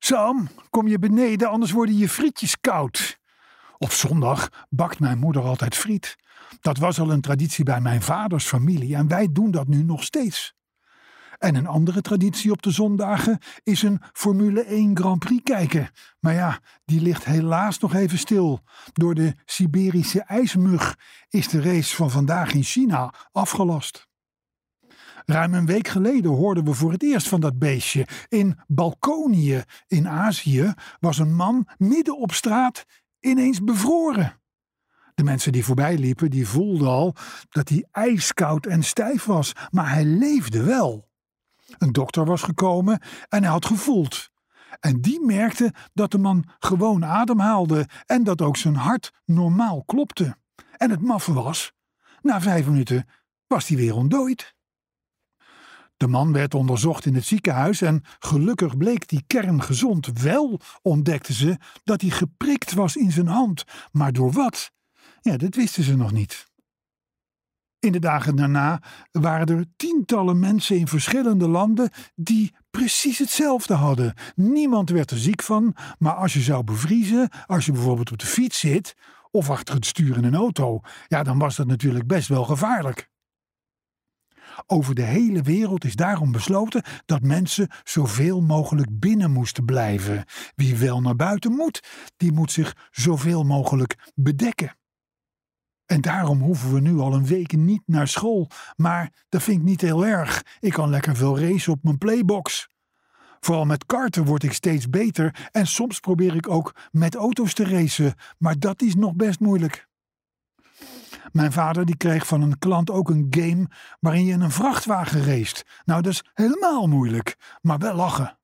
Sam, kom je beneden, anders worden je frietjes koud. Op zondag bakt mijn moeder altijd friet. Dat was al een traditie bij mijn vaders familie en wij doen dat nu nog steeds. En een andere traditie op de zondagen is een Formule 1 Grand Prix kijken. Maar ja, die ligt helaas nog even stil. Door de Siberische ijsmug is de race van vandaag in China afgelast. Ruim een week geleden hoorden we voor het eerst van dat beestje. In Balkonië in Azië was een man midden op straat ineens bevroren. De mensen die voorbij liepen, die voelden al dat hij ijskoud en stijf was, maar hij leefde wel. Een dokter was gekomen en hij had gevoeld. En die merkte dat de man gewoon ademhaalde en dat ook zijn hart normaal klopte. En het maffe was, na 5 minuten was hij weer ontdooid. De man werd onderzocht in het ziekenhuis en gelukkig bleek die kerngezond. Wel ontdekten ze dat hij geprikt was in zijn hand, maar door wat? Ja, dat wisten ze nog niet. In de dagen daarna waren er tientallen mensen in verschillende landen die precies hetzelfde hadden. Niemand werd er ziek van, maar als je zou bevriezen, als je bijvoorbeeld op de fiets zit of achter het stuur in een auto, ja, dan was dat natuurlijk best wel gevaarlijk. Over de hele wereld is daarom besloten dat mensen zoveel mogelijk binnen moesten blijven. Wie wel naar buiten moet, die moet zich zoveel mogelijk bedekken. En daarom hoeven we nu al een week niet naar school. Maar dat vind ik niet heel erg. Ik kan lekker veel racen op mijn Playbox. Vooral met karten word ik steeds beter en soms probeer ik ook met auto's te racen. Maar dat is nog best moeilijk. Mijn vader die kreeg van een klant ook een game waarin je in een vrachtwagen raced. Nou, dat is helemaal moeilijk, maar wel lachen.